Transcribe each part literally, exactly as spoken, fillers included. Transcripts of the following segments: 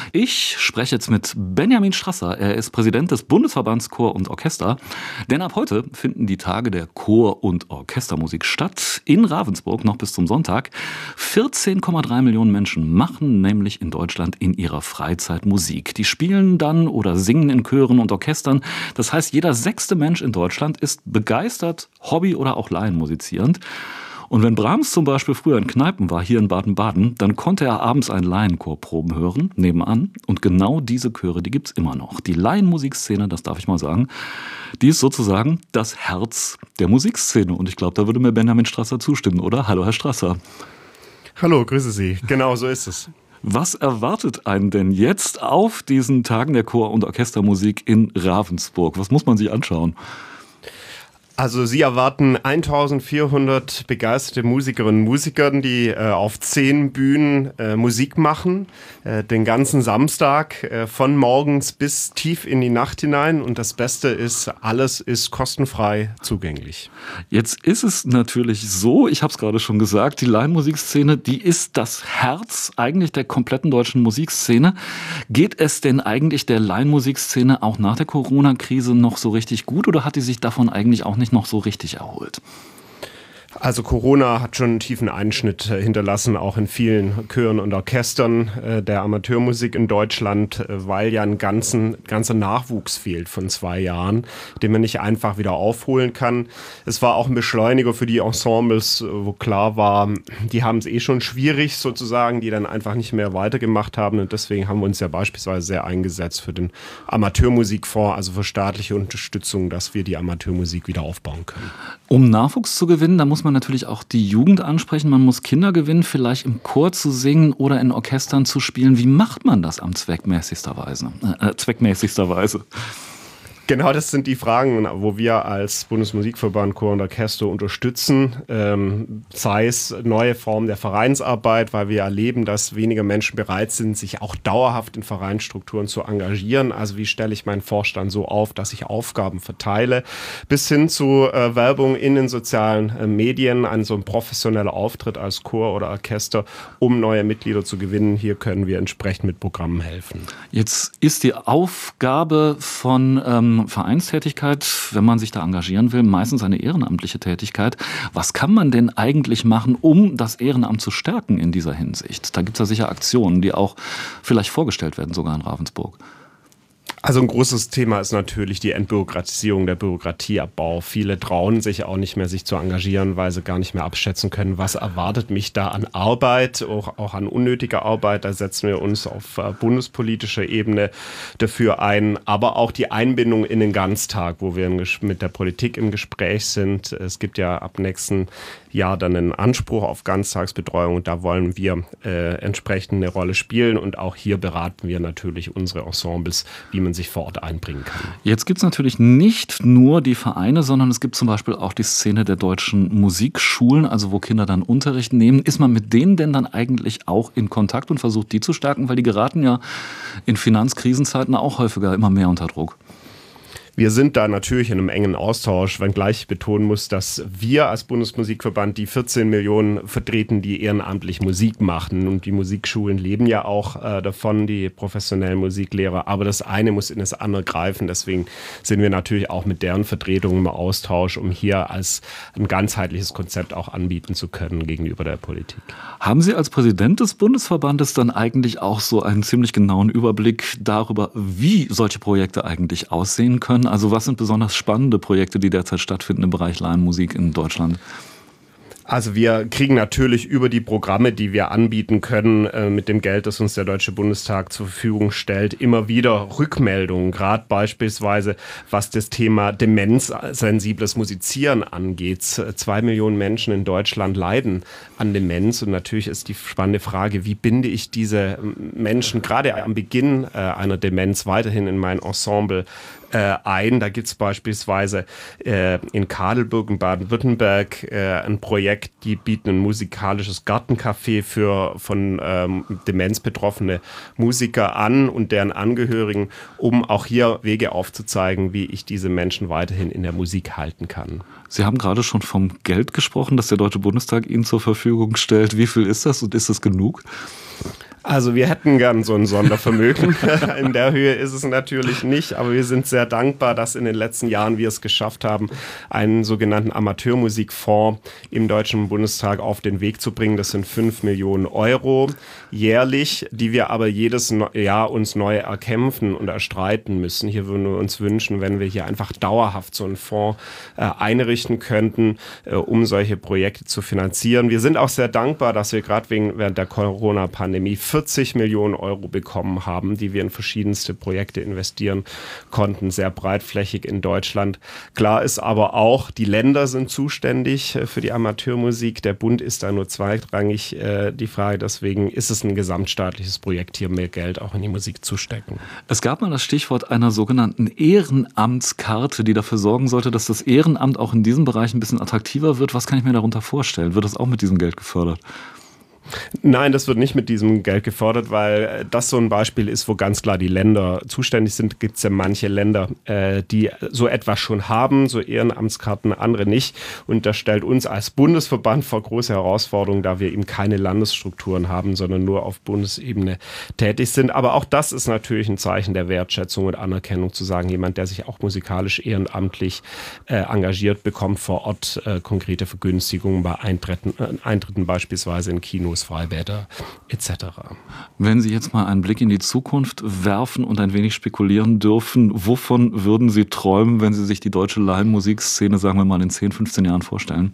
Ich spreche jetzt mit Benjamin Strasser. Er ist Präsident des Bundesverbands Chor und Orchester. Denn ab heute finden die Tage der Chor- und Orchestermusik statt. In Ravensburg noch bis zum Sonntag. vierzehn Komma drei Millionen Menschen machen nämlich in Deutschland in ihrer Freizeit Musik. Die spielen dann oder singen in Chören und Orchestern. Das heißt, jeder sechste Mensch in Deutschland ist begeistert, Hobby- oder auch laienmusizierend. Und wenn Brahms zum Beispiel früher in Kneipen war, hier in Baden-Baden, dann konnte er abends einen Laienchorproben hören, nebenan. Und genau diese Chöre, die gibt's immer noch. Die Laienmusikszene, das darf ich mal sagen, die ist sozusagen das Herz der Musikszene. Und ich glaube, da würde mir Benjamin Strasser zustimmen, oder? Hallo, Herr Strasser. Hallo, grüße Sie. Genau so ist es. Was erwartet einen denn jetzt auf diesen Tagen der Chor- und Orchestermusik in Ravensburg? Was muss man sich anschauen? Also Sie erwarten eintausendvierhundert begeisterte Musikerinnen und Musiker, die äh, auf zehn Bühnen äh, Musik machen, äh, den ganzen Samstag äh, von morgens bis tief in die Nacht hinein. Und das Beste ist, alles ist kostenfrei zugänglich. Jetzt ist es natürlich so, ich habe es gerade schon gesagt, die Laienmusikszene, die ist das Herz eigentlich der kompletten deutschen Musikszene. Geht es denn eigentlich der Laienmusikszene auch nach der Corona-Krise noch so richtig gut oder hat die sich davon eigentlich auch nicht noch so richtig erholt? Also Corona hat schon einen tiefen Einschnitt hinterlassen, auch in vielen Chören und Orchestern äh, der Amateurmusik in Deutschland, äh, weil ja ein ganzen, ganzer Nachwuchs fehlt von zwei Jahren, den man nicht einfach wieder aufholen kann. Es war auch ein Beschleuniger für die Ensembles, wo klar war, die haben es eh schon schwierig sozusagen, die dann einfach nicht mehr weitergemacht haben. Und deswegen haben wir uns ja beispielsweise sehr eingesetzt für den Amateurmusikfonds, also für staatliche Unterstützung, dass wir die Amateurmusik wieder aufbauen können. Um Nachwuchs zu gewinnen, da muss man natürlich auch die Jugend ansprechen. Man muss Kinder gewinnen, vielleicht im Chor zu singen oder in Orchestern zu spielen. Wie macht man das am zweckmäßigster Weise? Äh, zweckmäßigster Weise? Genau, das sind die Fragen, wo wir als Bundesmusikverband Chor und Orchester unterstützen, ähm, sei es neue Formen der Vereinsarbeit, weil wir erleben, dass weniger Menschen bereit sind, sich auch dauerhaft in Vereinsstrukturen zu engagieren. Also wie stelle ich meinen Vorstand so auf, dass ich Aufgaben verteile, bis hin zu äh, Werbung in den sozialen äh, Medien, ein so ein professioneller Auftritt als Chor oder Orchester, um neue Mitglieder zu gewinnen. Hier können wir entsprechend mit Programmen helfen. Jetzt ist die Aufgabe von ähm Vereinstätigkeit, wenn man sich da engagieren will, meistens eine ehrenamtliche Tätigkeit. Was kann man denn eigentlich machen, um das Ehrenamt zu stärken in dieser Hinsicht? Da gibt es ja sicher Aktionen, die auch vielleicht vorgestellt werden, sogar in Ravensburg. Also ein großes Thema ist natürlich die Entbürokratisierung, der Bürokratieabbau. Viele trauen sich auch nicht mehr, sich zu engagieren, weil sie gar nicht mehr abschätzen können, was erwartet mich da an Arbeit, auch, auch an unnötiger Arbeit. Da setzen wir uns auf äh, bundespolitischer Ebene dafür ein. Aber auch die Einbindung in den Ganztag, wo wir in, mit der Politik im Gespräch sind. Es gibt ja ab nächsten Jahr dann einen Anspruch auf Ganztagsbetreuung. Und da wollen wir äh, entsprechend eine Rolle spielen. Und auch hier beraten wir natürlich unsere Ensembles, wie man sich vor Ort einbringen kann. Jetzt gibt es natürlich nicht nur die Vereine, sondern es gibt zum Beispiel auch die Szene der deutschen Musikschulen, also wo Kinder dann Unterricht nehmen. Ist man mit denen denn dann eigentlich auch in Kontakt und versucht, die zu stärken? Weil die geraten ja in Finanzkrisenzeiten auch häufiger immer mehr unter Druck. Wir sind da natürlich in einem engen Austausch, wenngleich ich betonen muss, dass wir als Bundesmusikverband die vierzehn Millionen vertreten, die ehrenamtlich Musik machen. Und die Musikschulen leben ja auch äh, davon, die professionellen Musiklehrer. Aber das eine muss in das andere greifen. Deswegen sind wir natürlich auch mit deren Vertretungen im Austausch, um hier als ein ganzheitliches Konzept auch anbieten zu können gegenüber der Politik. Haben Sie als Präsident des Bundesverbandes dann eigentlich auch so einen ziemlich genauen Überblick darüber, wie solche Projekte eigentlich aussehen können? Also was sind besonders spannende Projekte, die derzeit stattfinden im Bereich Laienmusik in Deutschland? Also wir kriegen natürlich über die Programme, die wir anbieten können, äh, mit dem Geld, das uns der Deutsche Bundestag zur Verfügung stellt, immer wieder Rückmeldungen, gerade beispielsweise was das Thema demenzsensibles Musizieren angeht. Zwei Millionen Menschen in Deutschland leiden an Demenz und natürlich ist die spannende Frage, wie binde ich diese Menschen gerade am Beginn äh, einer Demenz weiterhin in mein Ensemble äh, ein. Da gibt es beispielsweise äh, in Kadelburg in Baden-Württemberg äh, ein Projekt, die bieten ein musikalisches Gartencafé für von ähm, Demenz betroffene Musiker an und deren Angehörigen, um auch hier Wege aufzuzeigen, wie ich diese Menschen weiterhin in der Musik halten kann. Sie haben gerade schon vom Geld gesprochen, das der Deutsche Bundestag Ihnen zur Verfügung stellt. Wie viel ist das und ist das genug? Also wir hätten gern so ein Sondervermögen. In der Höhe ist es natürlich nicht, aber wir sind sehr dankbar, dass in den letzten Jahren wir es geschafft haben, einen sogenannten Amateurmusikfonds im Deutschen Bundestag auf den Weg zu bringen. Das sind fünf Millionen Euro jährlich, die wir aber jedes Jahr uns neu erkämpfen und erstreiten müssen. Hier würden wir uns wünschen, wenn wir hier einfach dauerhaft so einen Fonds äh, einrichten könnten, äh, um solche Projekte zu finanzieren. Wir sind auch sehr dankbar, dass wir gerade wegen während der Corona-Pandemie vierzig Millionen Euro bekommen haben, die wir in verschiedenste Projekte investieren konnten, sehr breitflächig in Deutschland. Klar ist aber auch, die Länder sind zuständig für die Amateurmusik. Der Bund ist da nur zweitrangig äh, die Frage. Deswegen ist es ein gesamtstaatliches Projekt, hier mehr Geld auch in die Musik zu stecken. Es gab mal das Stichwort einer sogenannten Ehrenamtskarte, die dafür sorgen sollte, dass das Ehrenamt auch in diesem Bereich ein bisschen attraktiver wird. Was kann ich mir darunter vorstellen? Wird das auch mit diesem Geld gefördert? Nein, das wird nicht mit diesem Geld gefördert, weil das so ein Beispiel ist, wo ganz klar die Länder zuständig sind. Gibt es ja manche Länder, äh, die so etwas schon haben, so Ehrenamtskarten, andere nicht. Und das stellt uns als Bundesverband vor große Herausforderungen, da wir eben keine Landesstrukturen haben, sondern nur auf Bundesebene tätig sind. Aber auch das ist natürlich ein Zeichen der Wertschätzung und Anerkennung, zu sagen, jemand, der sich auch musikalisch ehrenamtlich äh, engagiert, bekommt vor Ort äh, konkrete Vergünstigungen bei Eintritten, äh, Eintritten beispielsweise in Kinos, Freibäder et cetera. Wenn Sie jetzt mal einen Blick in die Zukunft werfen und ein wenig spekulieren dürfen, wovon würden Sie träumen, wenn Sie sich die deutsche Live-Musikszene, sagen wir mal, in zehn, fünfzehn Jahren vorstellen?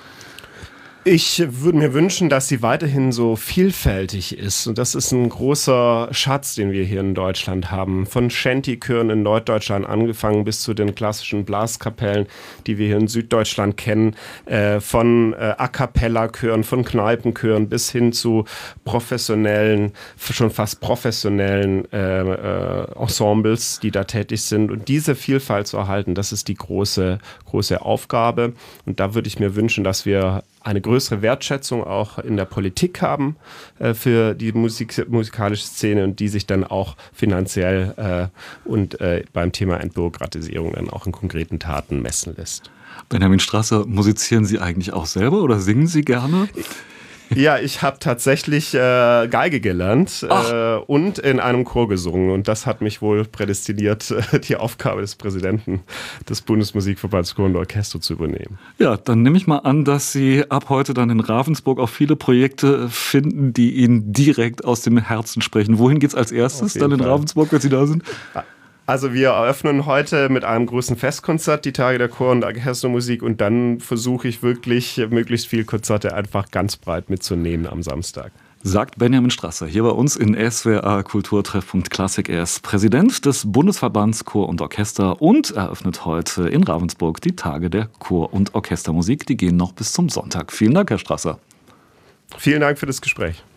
Ich würde mir wünschen, dass sie weiterhin so vielfältig ist. Und das ist ein großer Schatz, den wir hier in Deutschland haben. Von Shanty-Chören in Norddeutschland angefangen bis zu den klassischen Blaskapellen, die wir hier in Süddeutschland kennen. Äh, von äh, A-Cappella-Chören, von Kneipenchören bis hin zu professionellen, schon fast professionellen äh, äh, Ensembles, die da tätig sind. Und diese Vielfalt zu erhalten, das ist die große, große Aufgabe. Und da würde ich mir wünschen, dass wir eine größere Wertschätzung auch in der Politik haben äh, für die Musik, musikalische Szene und die sich dann auch finanziell äh, und äh, beim Thema Entbürokratisierung dann auch in konkreten Taten messen lässt. Benjamin Strasser, musizieren Sie eigentlich auch selber oder singen Sie gerne? Ja, ich habe tatsächlich äh, Geige gelernt äh, und in einem Chor gesungen. Und das hat mich wohl prädestiniert, äh, die Aufgabe des Präsidenten des Bundesmusikverbands Chor und Orchester zu übernehmen. Ja, dann nehme ich mal an, dass Sie ab heute dann in Ravensburg auch viele Projekte finden, die Ihnen direkt aus dem Herzen sprechen. Wohin geht's als erstes dann in Fall. Ravensburg, wenn Sie da sind? Also wir eröffnen heute mit einem großen Festkonzert die Tage der Chor- und Orchestermusik und dann versuche ich wirklich, möglichst viele Konzerte einfach ganz breit mitzunehmen am Samstag. Sagt Benjamin Strasser hier bei uns in S W R Kulturtreffpunkt Klassik. Er ist Präsident des Bundesverbands Chor und Orchester und eröffnet heute in Ravensburg die Tage der Chor- und Orchestermusik. Die gehen noch bis zum Sonntag. Vielen Dank, Herr Strasser. Vielen Dank für das Gespräch.